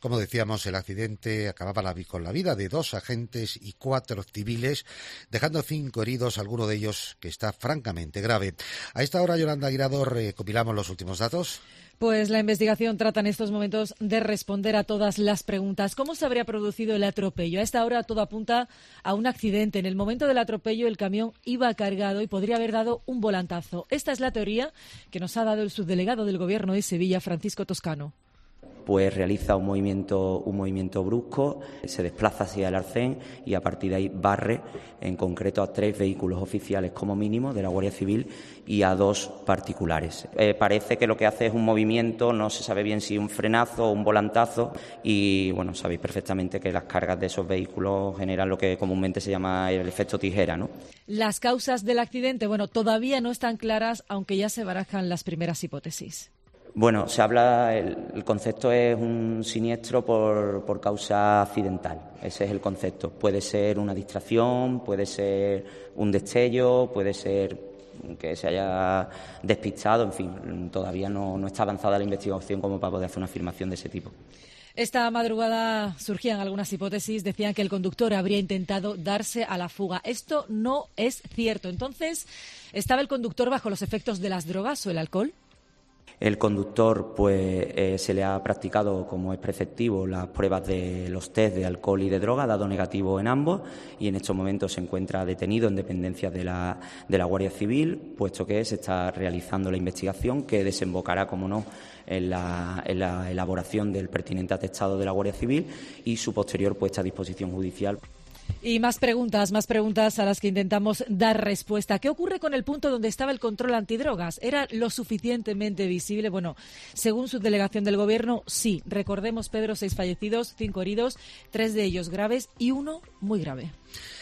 Como decíamos, el accidente acababa con la vida de 2 agentes y 4 civiles, dejando 5 heridos, alguno de ellos que está francamente grave. A esta hora, Yolanda Guirado, recopilamos los últimos datos. Pues la investigación trata en estos momentos de responder a todas las preguntas. ¿Cómo se habría producido el atropello? A esta hora todo apunta a un accidente. En el momento del atropello el camión iba cargado y podría haber dado un volantazo. Esta es la teoría que nos ha dado el subdelegado del Gobierno de Sevilla, Francisco Toscano. Pues realiza un movimiento brusco, se desplaza hacia el arcén y a partir de ahí barre en concreto a 3 vehículos oficiales como mínimo de la Guardia Civil y a 2 particulares. Parece que lo que hace es un movimiento, no se sabe bien si un frenazo o un volantazo y bueno, sabéis perfectamente que las cargas de esos vehículos generan lo que comúnmente se llama el efecto tijera, ¿no? Las causas del accidente, todavía no están claras, aunque ya se barajan las primeras hipótesis. Bueno, se habla, el concepto es un siniestro por causa accidental, ese es el concepto. Puede ser una distracción, puede ser un destello, puede ser que se haya despistado, en fin, todavía no está avanzada la investigación como para poder hacer una afirmación de ese tipo. Esta madrugada surgían algunas hipótesis, decían que el conductor habría intentado darse a la fuga. Esto no es cierto. Entonces, ¿estaba el conductor bajo los efectos de las drogas o el alcohol? El conductor, se le ha practicado, como es preceptivo, las pruebas de los test de alcohol y de droga, ha dado negativo en ambos y en estos momentos se encuentra detenido en dependencia de la Guardia Civil, puesto que se está realizando la investigación que desembocará, como no, en la elaboración del pertinente atestado de la Guardia Civil y su posterior puesta a disposición judicial. Y más preguntas a las que intentamos dar respuesta. ¿Qué ocurre con el punto donde estaba el control antidrogas? ¿Era lo suficientemente visible? Bueno, según subdelegación del Gobierno, sí. Recordemos, Pedro, 6 fallecidos, 5 heridos, 3 de ellos graves y 1 muy grave.